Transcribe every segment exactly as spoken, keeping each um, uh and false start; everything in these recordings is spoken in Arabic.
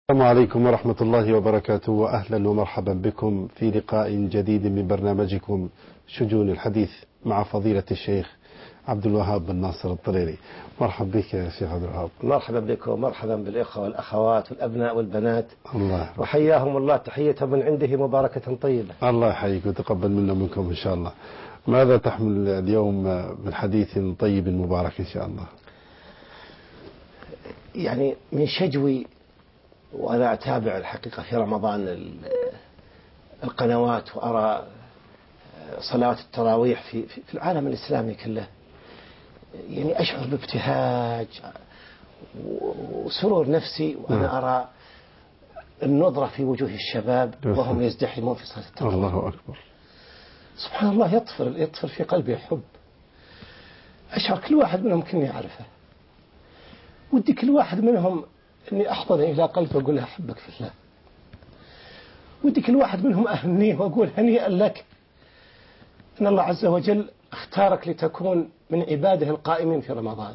السلام عليكم ورحمة الله وبركاته، وأهلا ومرحبا بكم في لقاء جديد من برنامجكم شجون الحديث مع فضيلة الشيخ عبد الوهاب بن ناصر الطريري. مرحبا بك يا شيخ عبد الوهاب. مرحبا بكم ومرحبا بالإخوة والأخوات والأبناء والبنات، الله وحياهم الله تحية من عنده مباركة طيبة. الله يحييك وتقبل منا ومنكم إن شاء الله. ماذا تحمل اليوم من حديث طيب مبارك إن شاء الله؟ يعني من شجوي وأنا أتابع الحقيقة في رمضان القنوات وأرى صلاة التراويح في في العالم الإسلامي كله، يعني أشعر بابتهاج وسرور نفسي وأنا أرى النظرة في وجوه الشباب وهم يزدحمون في صلاة التراويح. الله أكبر. سبحان الله، يطفر يطفر في قلبي حب. أشعر كل واحد منهم كني أعرفه، ودي كل واحد منهم أني أحضن إلى قلبه وأقول له أحبك في الله. ودي كل واحد منهم أهنيه وأقول هنيئا لك أن الله عز وجل اختارك لتكون من عباده القائمين في رمضان.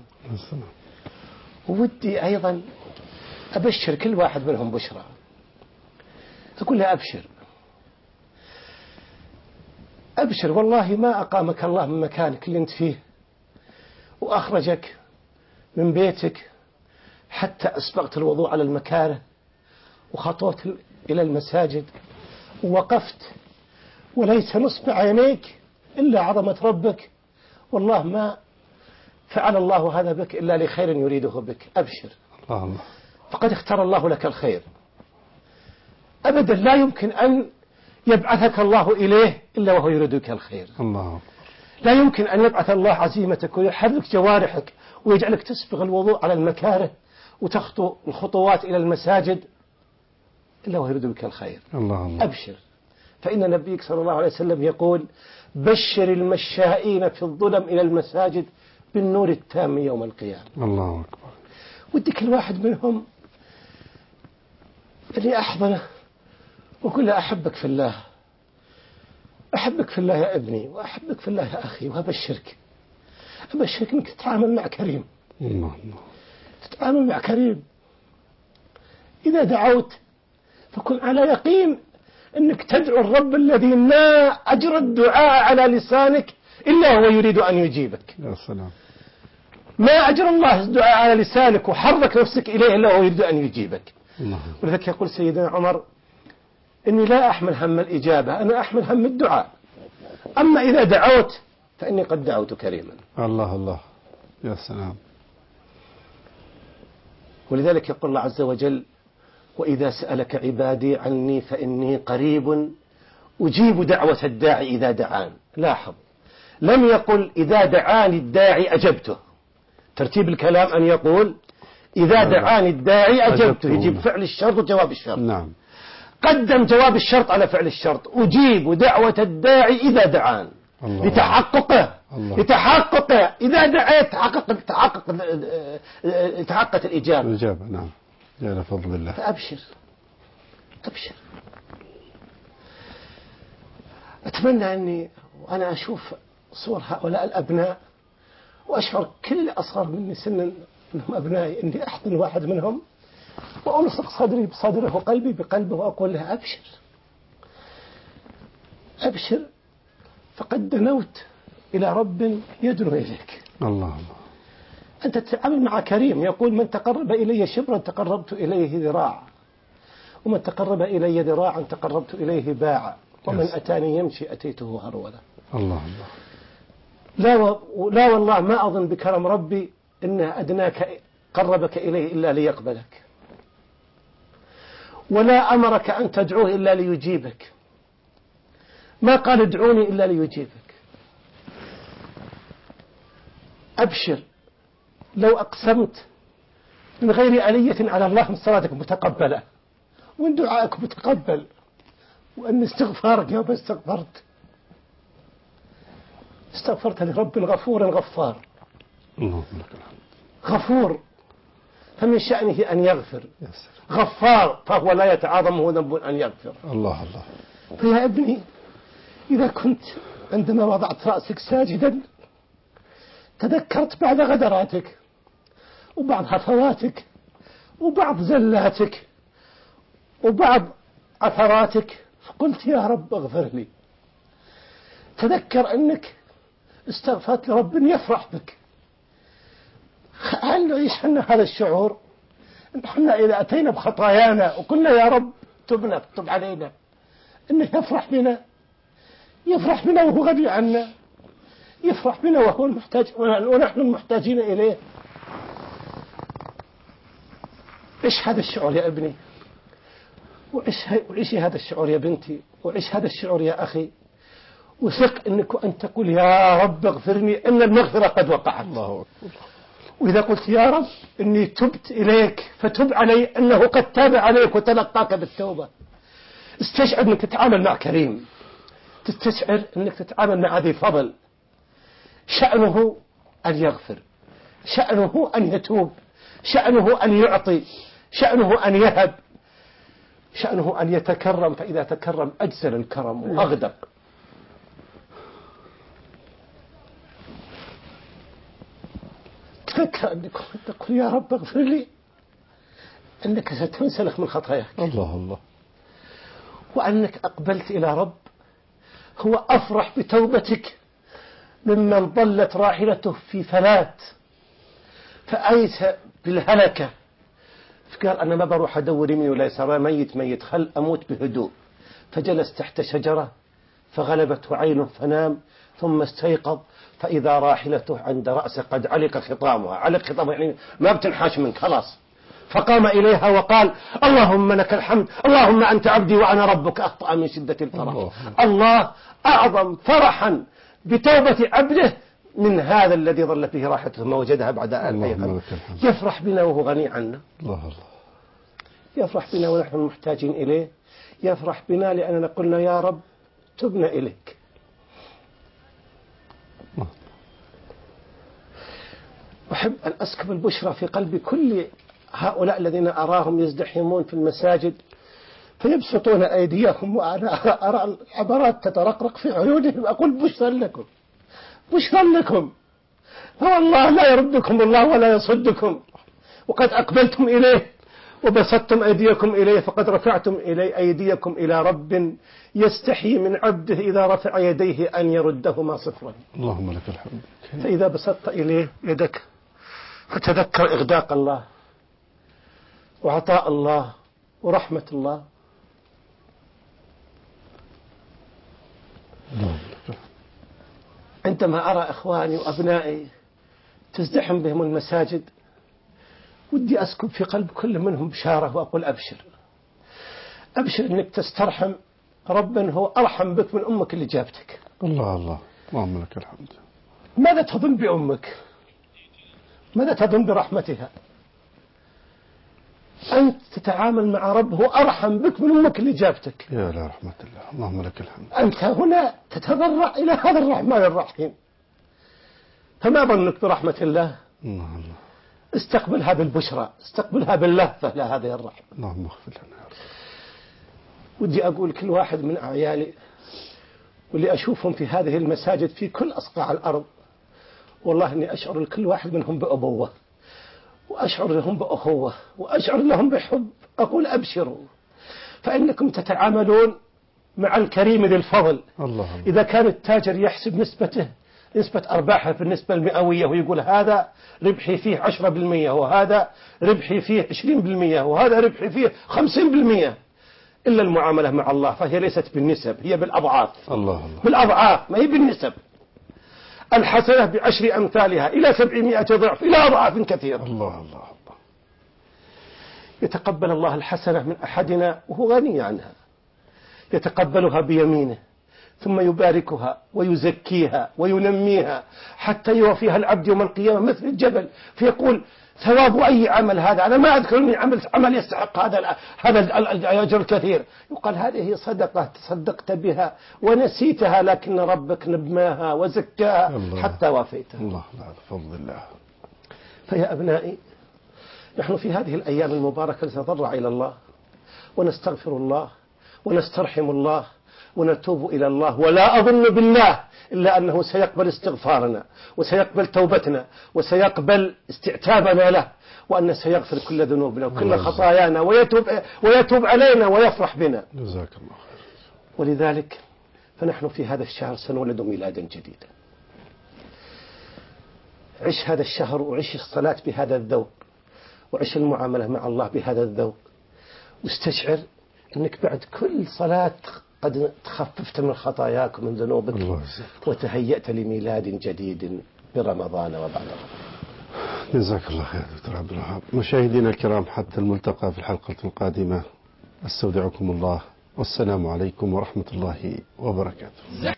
وودي أيضا أبشر كل واحد منهم بشرى، أقول له أبشر أبشر، والله ما أقامك الله من مكانك اللي أنت فيه وأخرجك من بيتك حتى أسبغت الوضوء على المكاره وخطوت إلى المساجد ووقفت وليس نصب عينيك إلا عظمة ربك، والله ما فعل الله هذا بك إلا لخير يريده بك. أبشر، الله الله، فقد اختار الله لك الخير. أبدا لا يمكن أن يبعثك الله إليه إلا وهو يريدك الخير. الله. لا يمكن أن يبعث الله عزيمتك ويحرك جوارحك ويجعلك تسبغ الوضوء على المكاره وتخطو الخطوات إلى المساجد إلا وهو يريد بك الخير. الله الله. أبشر، فإن نبيك صلى الله عليه وسلم يقول بشر المشائين في الظلم إلى المساجد بالنور التام يوم القيامة. الله أكبر. ودي كل واحد منهم اللي أحضنه وكل أحبك في الله، أحبك في الله يا ابني، وأحبك في الله يا أخي، وأبشرك أبشرك أنك تتعامل مع كريم. الله الله. تتعامل مع كريم. إذا دعوت فكن على يقين أنك تدعو الرب الذي ما أجرى الدعاء على لسانك إلا هو يريد أن يجيبك. يا سلام. ما أجرى الله الدعاء على لسانك وحرك نفسك إليه إلا هو يريد أن يجيبك. الله. ولذلك يقول سيدنا عمر إني لا أحمل هم الإجابة، أنا أحمل هم الدعاء، أما إذا دعوت فإني قد دعوت كريما. الله الله. يا سلام. ولذلك يقول الله عز وجل وإذا سألك عبادي عني فإني قريب أجيب دعوة الداعي إذا دعان. لاحظ، لم يقل إذا دعاني الداعي أجبته، ترتيب الكلام أن يقول إذا دعاني الداعي أجبته، يجيب فعل الشرط وجواب الشرط. نعم. قدم جواب الشرط على فعل الشرط، أجيب دعوة الداعي إذا دعان، لتحققه لتحققه إذا دعيت تحقق تحقق تحققت الإجابة. الإجابة نعم، يا فضل الله. فأبشر أبشر. أتمنى أني وأنا أشوف صور هؤلاء الأبناء وأشعر كل أصغر مني سنا أنهم أبنائي، أني أحضن واحد منهم وألصق صدري بصدره وقلبي بقلبه وأقول له أبشر أبشر، فقد دنوت إلى رب يدنو إليك. الله الله. أنت تتعامل مع كريم يقول من تقرب إلي شبرا تقربت إليه ذراعا، ومن تقرب إلي ذراعا تقربت إليه باعا، ومن أتاني يمشي أتيته هرولا. الله الله. لا, و... لا والله ما أظن بكرم ربي إنه أدناك قربك إليه إلا ليقبلك، ولا أمرك أن تدعوه إلا ليجيبك، ما قال ادعوني إلا ليجيبك. أبشر، لو أقسمت من غير آلية على الله من صلاتك متقبلة، وإن دعائك متقبل، وأن استغفارك يوم استغفرت استغفرت لرب غفور غفار. الله غفور فمن شأنه أن يغفر، غفار فهو لا يتعاظمه ذنب أن يغفر. الله الله. فيا ابني إذا كنت عندما وضعت رأسك ساجدا تذكرت بعض غدراتك وبعض هفواتك وبعض زلاتك وبعض عثراتك، فقلت يا رب اغفر لي. تذكر أنك استغفرت لرب يفرح بك. هل نعيش حنا هذا الشعور؟ نحن إذا أتينا بخطايانا وقلنا يا رب تبنا تب علينا، إنه يفرح بنا، يفرح بنا وهو غني عنا، يفرح بنا وهو المحتاج ونحن المحتاجين إليه. عيش هذا الشعور يا ابني، وعيشي هذا الشعور يا بنتي، وعيش هذا الشعور يا أخي، وثق أنك أن تقول يا رب اغفرني إن المغفرة قد وقعت. الله أكبر. وإذا قلت يا رب إني تبت إليك فتب علي، أنه قد تاب عليك وتلقاك بالتوبة. استشعر أنك تتعامل مع كريم، تستشعر أنك تتعامل مع ذي فضل، شأنه أن يغفر، شأنه أن يتوب، شأنه أن يعطي، شأنه أن يهب، شأنه أن يتكرم، فإذا تكرم أجزل الكرم وأغدق. تفكر أنك تقول يا رب اغفر لي، أنك ستنسلخ من خطاياك. الله الله. وأنك أقبلت إلى رب هو أفرح بتوبتك ممن ضلت راحلته في فلات فأيس بالهلكة، فقال أنا ما بروح أدور يمين ولا يسار، ميت ميت خل أموت بهدوء. فجلس تحت شجرة فغلبته عينه فنام، ثم استيقظ فإذا راحلته عند رأسه قد علق خطامها. علق خطامها يعني ما بتنحاش منك خلاص. فقام إليها وقال اللهم لك الحمد، اللهم أنت عبدي وأنا ربك. أخطأ من شدة الفرح. الله, الله أعظم فرحا بتوبة عبده من هذا الذي ظل فيه راحته ما وجدها بعد أن يفرح بنا وهو غني عنا. الله الله. يفرح بنا ونحن محتاجين إليه، يفرح بنا لأننا قلنا يا رب تبنا إليك. أحب أن أسكب البشرى في قلب كل هؤلاء الذين أراهم يزدحمون في المساجد فيبسطون أيديهم، وأنا أرى العبرات تترقرق في عيونهم، أقول بشرى لكم، بشرى لكم، فوالله لا يردكم الله ولا يصدكم، وقد أقبلتم إليه وبسطتم أيديكم إليه، فقد رفعتم إلي أيديكم إلى رب يستحي من عبده إذا رفع يديه أن يردهما صفرا. اللهم لك الحمد. فإذا بسطت إليه يدك فتذكر إغداق الله وعطاء الله ورحمة الله. عندما أرى إخواني وأبنائي تزدحم بهم المساجد ودي أسكب في قلب كل منهم بشارة وأقول أبشر، أبشر أنك تسترحم ربا هو أرحم بك من أمك اللي جابتك. الله الله. اللهم لك الحمد. ماذا تظن بأمك؟ ماذا تظن برحمتها؟ أنت تتعامل مع رب هو أرحم بك من أمك اللي جابتك. يا لا رحمة الله. اللهم لك الحمد. أنت هنا تتضرع إلى هذا الرحمن الرحيم، فما ظنك برحمة الله؟ الله الله. استقبلها بالبشرى، استقبلها باللهفة لهذه الرحمة. اللهم اغفر لنا يا رب. ودي أقول كل واحد من أعيالي واللي أشوفهم في هذه المساجد في كل أصقاع الأرض، والله أني أشعر لكل واحد منهم بأبوة، وأشعر لهم بأخوة، وأشعر لهم بحب. أقول أبشروا، فإنكم تتعاملون مع الكريم ذي الفضل. الله الله. إذا كان التاجر يحسب نسبته، نسبة أرباحه في النسبة المئوية، ويقول هذا ربحي فيه عشرة بالمئة، وهذا ربحي فيه عشرين بالمئة، وهذا ربحي فيه خمسين بالمئة، إلا المعاملة مع الله فهي ليست بالنسب، هي بالأضعاف. الله الله. بالأضعاف، ما هي بالنسب. الحسنة بعشر أمثالها إلى سبعمائة ضعف إلى أضعاف كثيرة. الله الله الله. يتقبل الله الحسنة من أحدنا وهو غني عنها، يتقبلها بيمينه ثم يباركها ويزكيها وينميها حتى يوفيها العبد يوم القيامة مثل الجبل، فيقول ثواب أي عمل هذا؟ أنا ما أذكر أني عملت عمل يستحق هذا هذا الأجر الكثير. يقال هذه صدقة تصدقت بها ونسيتها، لكن ربك نبماها وزكاها حتى وافيتها. الله لا بفضل الله. فيا أبنائي، نحن في هذه الأيام المباركة نتضرع إلى الله ونستغفر الله ونسترحم الله ونتوب إلى الله، ولا أظن بالله إلا أنه سيقبل استغفارنا وسيقبل توبتنا وسيقبل استعتابنا له، وأنه سيغفر كل ذنوبنا وكل خطايانا ويتوب, ويتوب علينا ويفرح بنا. جزاك الله خير. ولذلك فنحن في هذا الشهر سنولد ميلادا جديدا. عش هذا الشهر وعش الصلاة بهذا الذوق، وعش المعاملة مع الله بهذا الذوق، واستشعر أنك بعد كل صلاة قد تخففت من خطاياك ومن ذنوبك وتهيأت لميلاد جديد برمضان وبعد رمضان. جزاك الله خير دكتور عبد الوهاب. مشاهدينا الكرام، حتى الملتقى في الحلقة القادمة، استودعكم الله والسلام عليكم ورحمة الله وبركاته.